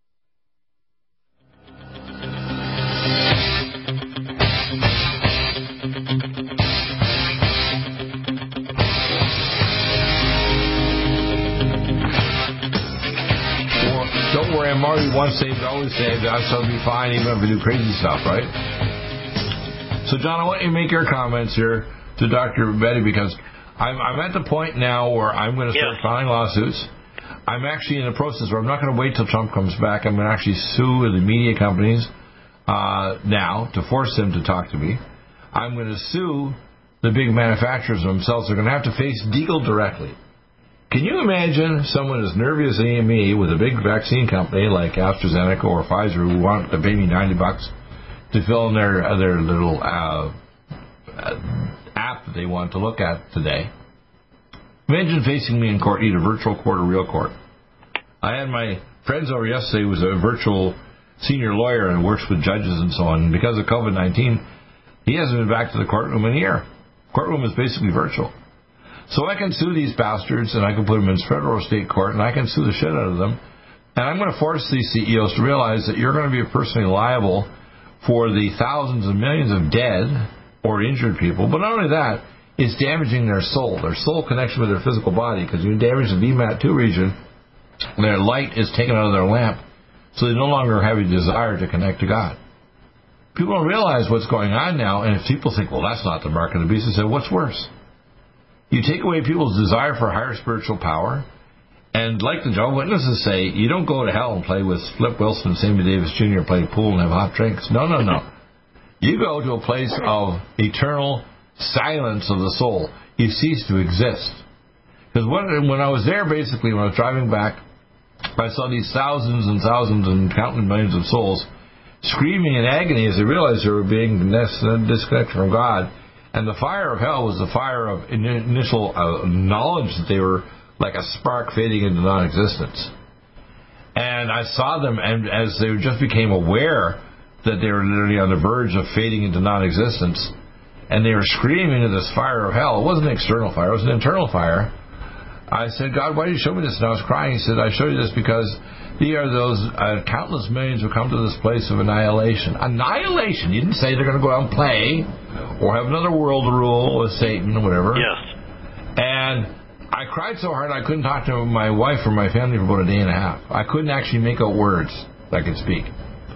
Don't worry, I'm already once saved, always saved. I'll be fine even if I do crazy stuff, right? So, John, I want you to make your comments here to Dr. Betty, because I'm at the point now where I'm going to start filing lawsuits. I'm actually in the process where I'm not going to wait till Trump comes back. I'm going to actually sue the media companies now to force them to talk to me. I'm going to sue the big manufacturers themselves. They're going to have to face Deagle directly. Can you imagine someone as nervy as me with a big vaccine company like AstraZeneca or Pfizer who want to pay me $90 to fill in their little app that they want to look at today? Imagine facing me in court, either virtual court or real court. I had my friends over yesterday who was a virtual senior lawyer and works with judges and so on. And because of COVID-19, he hasn't been back to the courtroom in a year. Courtroom is basically virtual. So I can sue these bastards, and I can put them in federal or state court, and I can sue the shit out of them. And I'm going to force these CEOs to realize that you're going to be personally liable for the thousands and millions of dead or injured people. But not only that, it's damaging their soul connection with their physical body, because you damage the VMAT2 region, their light is taken out of their lamp, so they no longer have a desire to connect to God. People don't realize what's going on now, and if people think, well, that's not the mark of the beast, I say, what's worse? You take away people's desire for higher spiritual power, and like the Jehovah's Witnesses say, you don't go to hell and play with Flip Wilson and Sammy Davis Jr., play pool and have hot drinks. No. You go to a place of eternal silence of the soul. You cease to exist. Because when I was there, basically, when I was driving back, I saw these thousands and thousands and countless millions of souls screaming in agony as they realized they were being disconnected from God. And the fire of hell was the fire of initial knowledge that they were like a spark fading into non-existence. And I saw them, and as they just became aware that they were literally on the verge of fading into non-existence, and they were screaming into this fire of hell. It wasn't an external fire, it was an internal fire. I said, God, why did you show me this? And I was crying. He said, I show you this because these are those countless millions who come to this place of annihilation. Annihilation! You didn't say they're going to go out and play or have another world rule with Satan or whatever. Yes. And I cried so hard I couldn't talk to my wife or my family for about a day and a half. I couldn't actually make out words that I could speak.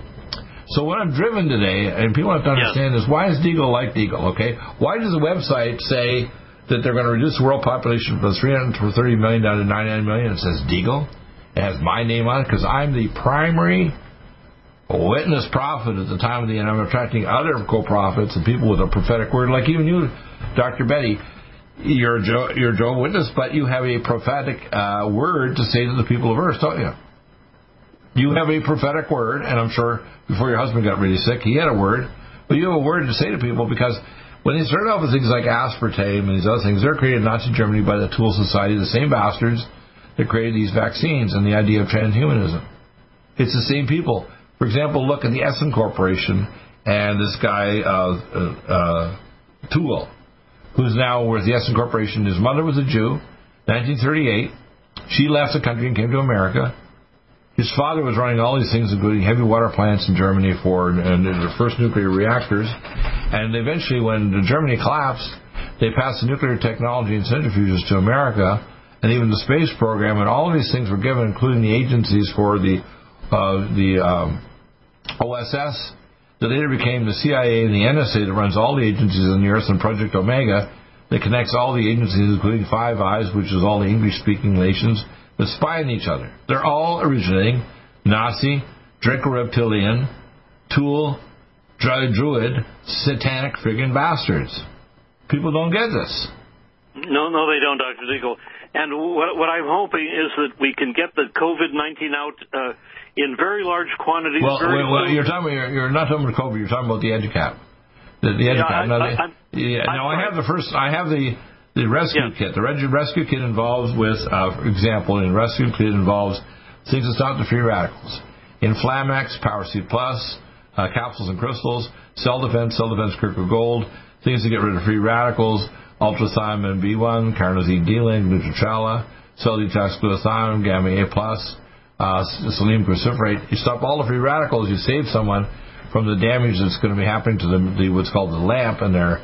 So what I'm driven today, and people have to understand this, why is Deagle like Deagle, okay? Why does the website say that they're going to reduce the world population from 330 million down to 99 million? It says Deagle. It has my name on it because I'm the primary witness prophet at the time of the end. I'm attracting other co-prophets and people with a prophetic word, like even you, Dr. Betty. You're a Jehovah's Witness, but you have a prophetic word to say to the people of Earth, don't you? You have a prophetic word, and I'm sure before your husband got really sick, he had a word, but you have a word to say to people, because when they started off with things like aspartame and these other things, they're created in Nazi Germany by the Tool Society, the same bastards that created these vaccines and the idea of transhumanism. It's the same people. For example, look at the Essen Corporation and this guy, Toole, who's now with the Essen Corporation. His mother was a Jew, 1938. She left the country and came to America. His father was running all these things, including heavy water plants in Germany for the first nuclear reactors. And eventually, when Germany collapsed, they passed the nuclear technology and centrifuges to America, and even the space program, and all of these things were given, including the agencies for the OSS, that later became the CIA and the NSA that runs all the agencies on the Earth, and Project Omega that connects all the agencies, including Five Eyes, which is all the English-speaking nations, that spy on each other. They're all originating Nazi, Draco-Reptilian, Tool, Druid, satanic friggin' bastards. People don't get this. No, they don't, Dr. Deagle. And what I'm hoping is that we can get the COVID-19 out in very large quantities. Well, you're not talking about COVID. You're talking about the EduCap. The EduCap. I have the rescue kit. The rescue kit involves for example, in rescue kit involves things that stop the free radicals. In Flamex, Power C+, capsules and crystals, cell defense critical gold, things to get rid of free radicals, ultrathymine B1, carnosine D-link, Nutricella, cell detox glutathione, gamma A+, selenium cruciferate. You stop all the free radicals, you save someone from the damage that's going to be happening to the what's called the lamp in their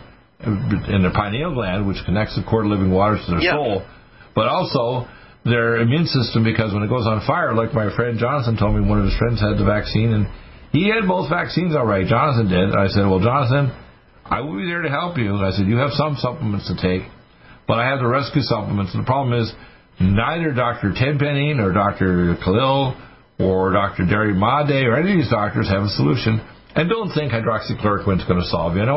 pineal gland, which connects the cord of living waters to their soul, but also their immune system, because when it goes on fire, like my friend Jonathan told me, one of his friends had the vaccine, and he had both vaccines all right. Jonathan did. And I said, well, Jonathan, I will be there to help you. I said, you have some supplements to take, but I have the rescue supplements. And the problem is, neither Dr. Tenpenny nor Dr. Khalil or Dr. Derry Made or any of these doctors have a solution. And don't think hydroxychloroquine is going to solve you. I know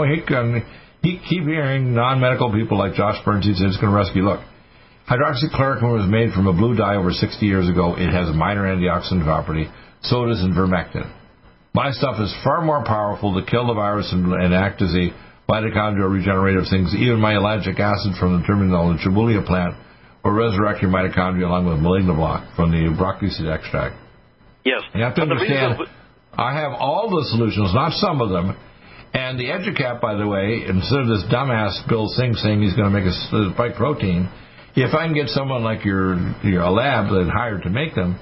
he keep hearing non-medical people like Josh Bernstein say it's going to rescue. Look, hydroxychloroquine was made from a blue dye over 60 years ago. It has a minor antioxidant property. So does ivermectin. My stuff is far more powerful to kill the virus and act as a mitochondrial regenerative things. Even my ellagic acid from the terminal Chibulia plant will resurrect your mitochondria along with malignoblock from the broccoli seed extract. Yes. You have to understand, I have all the solutions, not some of them. And the EduCap, by the way, instead of this dumbass Bill Singh saying he's going to make a spike protein, if I can get someone like your lab that hired to make them,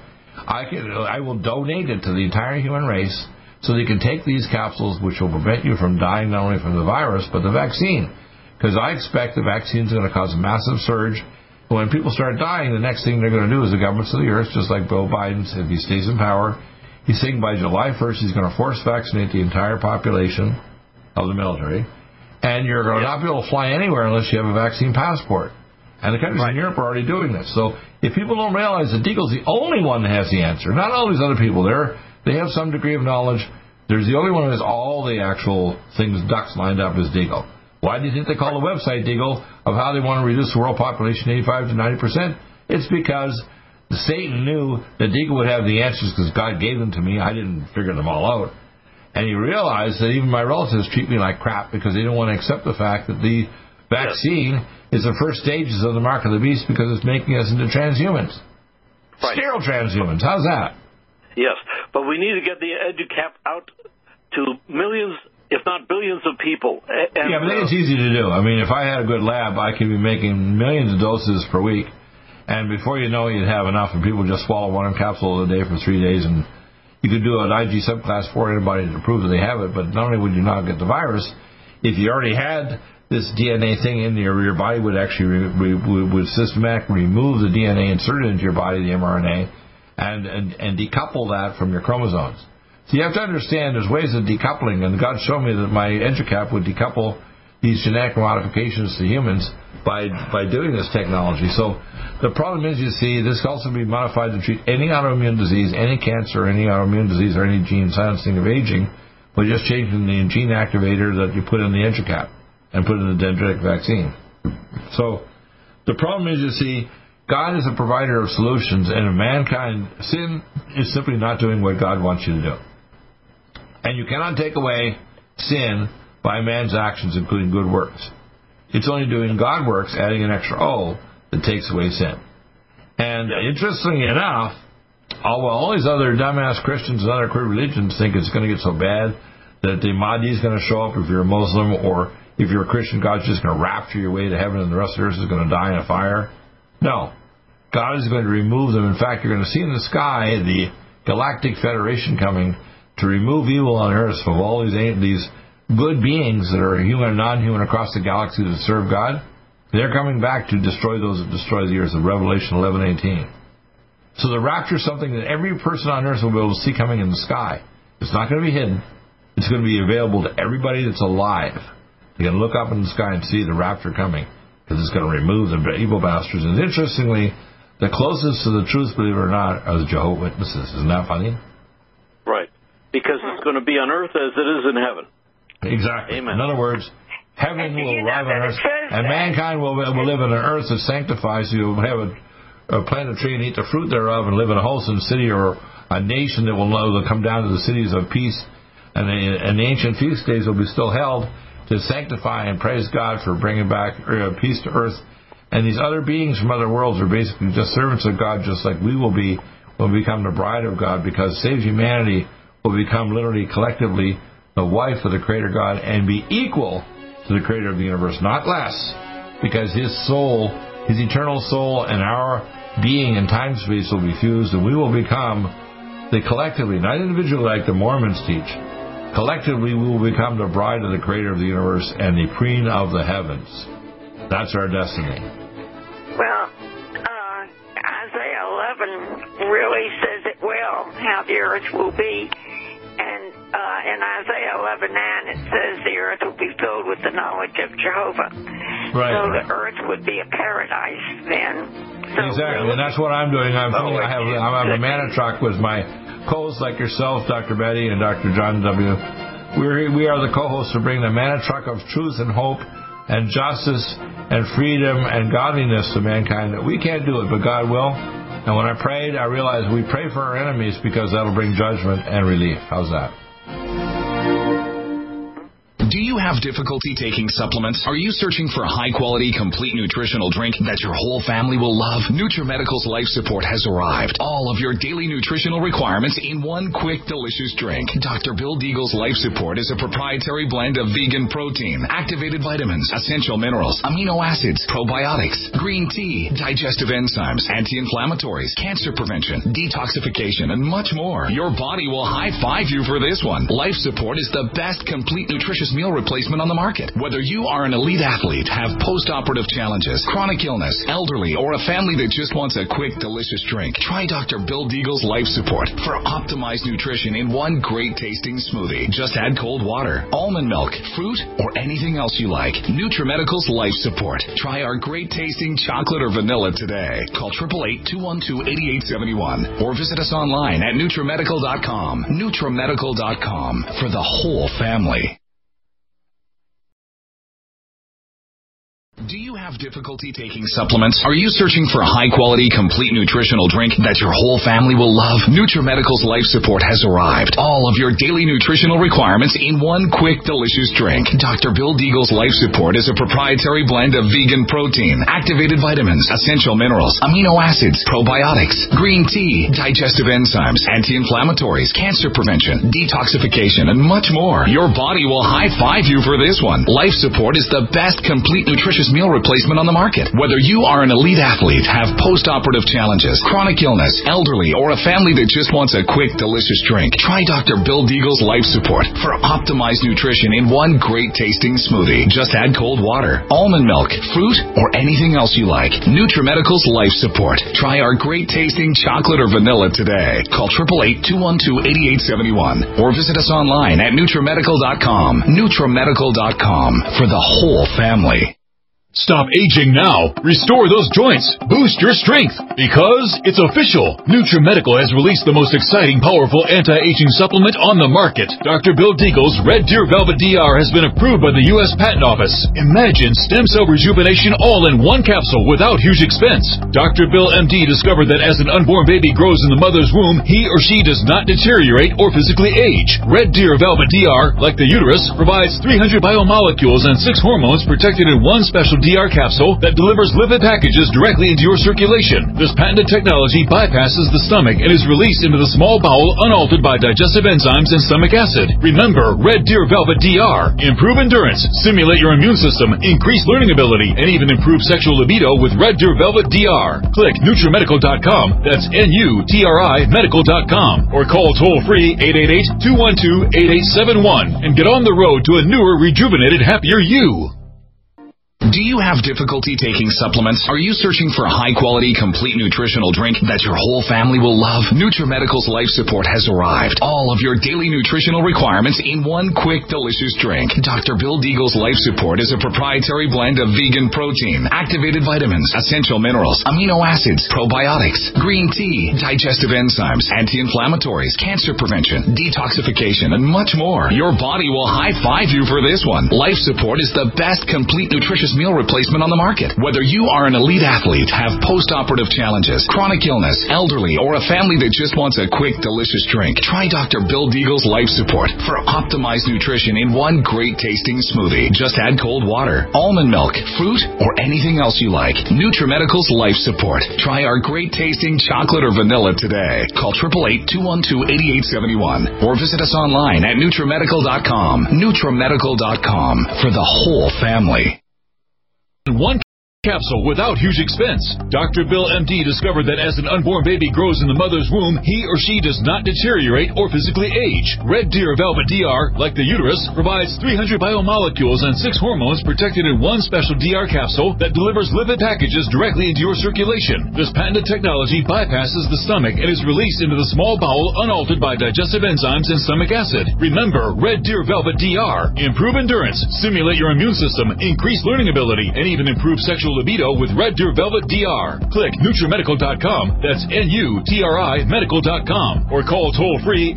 I will donate it to the entire human race so they can take these capsules, which will prevent you from dying not only from the virus, but the vaccine. Because I expect the vaccine is going to cause a massive surge. When people start dying, the next thing they're going to do is the governments of the earth, just like Bill Biden, if he stays in power, he's saying by July 1st he's going to force vaccinate the entire population of the military, and you're going to not be able to fly anywhere unless you have a vaccine passport. And the countries in Europe are already doing this. So if people don't realize that Deagle's the only one that has the answer, not all these other people, they have some degree of knowledge. There's the only one who has all the actual things, ducks lined up is Deagle. Why do you think they call the website Deagle of how they want to reduce the world population 85 to 90%? It's because Satan knew that Deagle would have the answers because God gave them to me. I didn't figure them all out. And he realized that even my relatives treat me like crap because they don't want to accept the fact that the vaccine is the first stages of the mark of the beast because it's making us into transhumans. Sterile transhumans. How's that? Yes, but we need to get the EduCap out to millions, if not billions of people. And, yeah, but it's easy to do. I mean, if I had a good lab, I could be making millions of doses per week. And before you know it, you'd have enough, and people just swallow one capsule a day for 3 days, and you could do an IG subclass 4 antibody to prove that they have it, but not only would you not get the virus, if you already had this DNA thing in your body would actually would systematically remove the DNA inserted into your body, the mRNA, and decouple that from your chromosomes. So you have to understand there's ways of decoupling, and God showed me that my EduCap would decouple these genetic modifications to humans by doing this technology. So the problem is, you see, this can also be modified to treat any autoimmune disease, any cancer, any autoimmune disease, or any gene silencing of aging, by just changing the gene activator that you put in the EduCap and put in the dendritic vaccine. So the problem is, you see, God is a provider of solutions, and in mankind, sin is simply not doing what God wants you to do. And you cannot take away sin by man's actions, including good works. It's only doing God works, adding an extra O, that takes away sin. And interestingly enough, all these other dumbass Christians and other religions think it's going to get so bad that the Mahdi is going to show up if you're a Muslim, or if you're a Christian, God's just going to rapture your way to heaven and the rest of the earth is going to die in a fire. No. God is going to remove them. In fact, you're going to see in the sky the Galactic Federation coming to remove evil on earth from all these good beings that are human and non-human across the galaxy that serve God. They're coming back to destroy those that destroy the earth, of Revelation 11:18. So the rapture is something that every person on earth will be able to see coming in the sky. It's not going to be hidden. It's going to be available to everybody that's alive. They can look up in the sky and see the rapture coming, because it's going to remove the evil bastards. And interestingly, the closest to the truth, believe it or not, are the Jehovah's Witnesses. Isn't that funny? Right. Because it's going to be on earth as it is in heaven. Exactly. Amen. In other words, heaven will arrive on earth, and mankind will live in an earth that sanctifies. You will have plant a tree and eat the fruit thereof, and live in a wholesome city or a nation that will come down to the cities of peace. And the ancient feast days will be still held to sanctify and praise God for bringing back peace to earth. And these other beings from other worlds are basically just servants of God, just like we will be when we become the bride of God, because saved humanity will become literally, collectively, the wife of the Creator God and be equal to the Creator of the universe, not less, because His soul, His eternal soul, and our being in time and space will be fused, and we will become collectively, not individually like the Mormons teach, collectively we will become the bride of the Creator of the universe and the queen of the heavens. That's our destiny. Well, Isaiah 11 really says it well, how the earth will be. And in Isaiah 11:9, it says the earth will be filled with the knowledge of Jehovah. Right. So the earth would be a paradise then. So exactly, and that's what I'm doing. I have a manna truck with my co-hosts like yourself, Dr. Betty, and Dr. John W. We are the co-hosts to bring the manna truck of truth and hope and justice and freedom and godliness to mankind. That we can't do it, but God will. And when I prayed, I realized we pray for our enemies because that'll bring judgment and relief. How's that? Do you have difficulty taking supplements? Are you searching for a high-quality, complete nutritional drink that your whole family will love? NutriMedical's Life Support has arrived. All of your daily nutritional requirements in one quick, delicious drink. Dr. Bill Deagle's Life Support is a proprietary blend of vegan protein, activated vitamins, essential minerals, amino acids, probiotics, green tea, digestive enzymes, anti-inflammatories, cancer prevention, detoxification, and much more. Your body will high-five you for this one. Life Support is the best complete nutritious meal replacement on the market. Whether you are an elite athlete, have post-operative challenges, chronic illness, elderly, or a family that just wants a quick, delicious drink, try Dr. Bill Deagle's Life Support for optimized nutrition in one great-tasting smoothie. Just add cold water, almond milk, fruit, or anything else you like. NutriMedical's Life Support. Try our great-tasting chocolate or vanilla today. Call 888-212-8871 or visit us online at NutriMedical.com. NutriMedical.com for the whole family. Do you have difficulty taking supplements? Are you searching for a high-quality, complete nutritional drink that your whole family will love? NutriMedical's Life Support has arrived. All of your daily nutritional requirements in one quick, delicious drink. Dr. Bill Deagle's Life Support is a proprietary blend of vegan protein, activated vitamins, essential minerals, amino acids, probiotics, green tea, digestive enzymes, anti-inflammatories, cancer prevention, detoxification, and much more. Your body will high-five you for this one. Life Support is the best complete nutritious meal replacement on the market. Whether you are an elite athlete, have post-operative challenges, chronic illness, elderly, or a family that just wants a quick, delicious drink, try Dr. Bill Deagle's Life Support for optimized nutrition in one great-tasting smoothie. Just add cold water, almond milk, fruit, or anything else you like. NutriMedical's Life Support. Try our great-tasting chocolate or vanilla today. Call 888-212-8871 or visit us online at NutriMedical.com. NutriMedical.com for the whole family. Stop aging now. Restore those joints. Boost your strength. Because it's official. NutriMedical has released the most exciting, powerful anti-aging supplement on the market. Dr. Bill Deagle's Red Deer Velvet DR has been approved by the U.S. Patent Office. Imagine stem cell rejuvenation all in one capsule without huge expense. Dr. Bill MD discovered that as an unborn baby grows in the mother's womb, he or she does not deteriorate or physically age. Red Deer Velvet DR, like the uterus, provides 300 biomolecules and 6 hormones protected in one special DR capsule that delivers lipid packages directly into your circulation. This patented technology bypasses the stomach and is released into the small bowel unaltered by digestive enzymes and stomach acid. Remember Red Deer Velvet DR. Improve endurance, stimulate your immune system, increase learning ability, and even improve sexual libido with Red Deer Velvet DR. Click NutriMedical.com, that's NUTRI Medical.com, or call toll-free 888-212-8871 and get on the road to a newer, rejuvenated, happier you. Do you have difficulty taking supplements? Are you searching for a high-quality, complete nutritional drink that your whole family will love? NutriMedical's Life Support has arrived. All of your daily nutritional requirements in one quick, delicious drink. Dr. Bill Deagle's Life Support is a proprietary blend of vegan protein, activated vitamins, essential minerals, amino acids, probiotics, green tea, digestive enzymes, anti-inflammatories, cancer prevention, detoxification, and much more. Your body will high-five you for this one. Life Support is the best complete nutritious meal replacement on the market. Whether you are an elite athlete, have post-operative challenges, chronic illness, elderly, or a family that just wants a quick, delicious drink, try Dr. Bill Deagle's Life Support for optimized nutrition in one great tasting smoothie. Just add cold water, almond milk, fruit, or anything else you like. NutriMedical's Life Support. Try our great tasting chocolate or vanilla today. Call 888-212-8871 or visit us online at NutriMedical.com. NutriMedical.com for the whole family. One capsule without huge expense. Dr. Bill MD discovered that as an unborn baby grows in the mother's womb, he or she does not deteriorate or physically age. Red Deer Velvet DR, like the uterus, provides 300 biomolecules and 6 hormones protected in one special DR capsule that delivers lipid packages directly into your circulation. This patented technology bypasses the stomach and is released into the small bowel unaltered by digestive enzymes and stomach acid. Remember Red Deer Velvet DR. Improve endurance, stimulate your immune system, increase learning ability, and even improve sexual libido with Red Deer Velvet DR. Click NutriMedical.com, that's NUTRI Medical.com, or call toll-free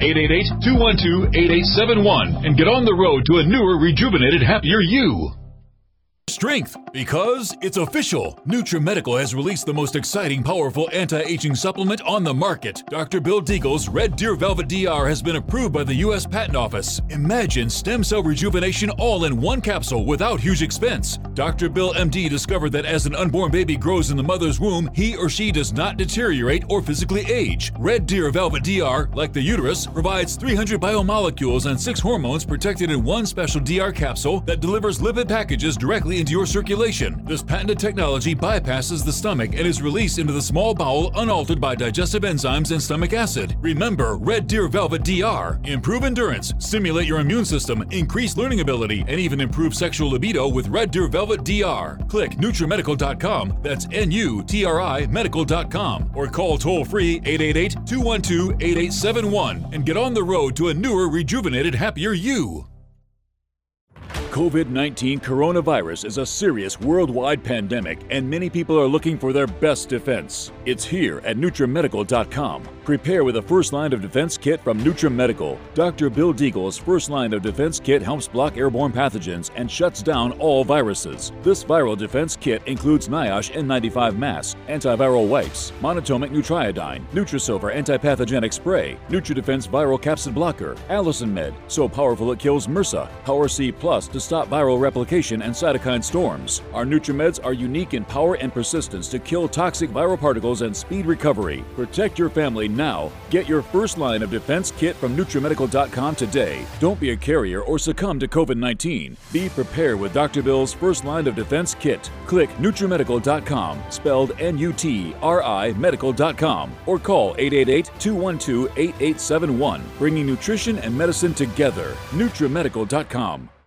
888-212-8871 and get on the road to a newer, rejuvenated, happier you. Strength, because it's official. NutriMedical has released the most exciting, powerful anti-aging supplement on the market. Dr. Bill Deagle's Red Deer Velvet DR has been approved by the U.S. Patent Office. Imagine stem cell rejuvenation all in one capsule without huge expense. Dr. Bill MD discovered that as an unborn baby grows in the mother's womb, he or she does not deteriorate or physically age. Red Deer Velvet DR, like the uterus, provides 300 biomolecules and 6 hormones protected in one special DR capsule that delivers lipid packages directly into your circulation. This patented technology bypasses the stomach and is released into the small bowel unaltered by digestive enzymes and stomach acid. Remember Red Deer Velvet DR. Improve endurance, stimulate your immune system, increase learning ability, and even improve sexual libido with Red Deer Velvet DR. Click NutriMedical.com, that's NUTRI Medical.com, or call toll-free 888-212-8871 and get on the road to a newer, rejuvenated, happier you. COVID-19 coronavirus is a serious worldwide pandemic, and many people are looking for their best defense. It's here at NutriMedical.com. Prepare with a first line of defense kit from NutriMedical. Dr. Bill Deagle's first line of defense kit helps block airborne pathogens and shuts down all viruses. This viral defense kit includes NIOSH N95 masks, antiviral wipes, monatomic Nutriodine, Nutrisilver antipathogenic spray, NutriDefense viral capsid blocker, Allison Med, so powerful it kills MRSA, Power C Plus to stop viral replication and cytokine storms. Our NutriMeds are unique in power and persistence to kill toxic viral particles and speed recovery. Protect your family now. Get your first line of defense kit from NutriMedical.com today. Don't be a carrier or succumb to COVID-19. Be prepared with Dr. Bill's first line of defense kit. Click NutriMedical.com, spelled N-U-T-R-I Medical.com, or call 888-212-8871, bringing nutrition and medicine together. NutriMedical.com.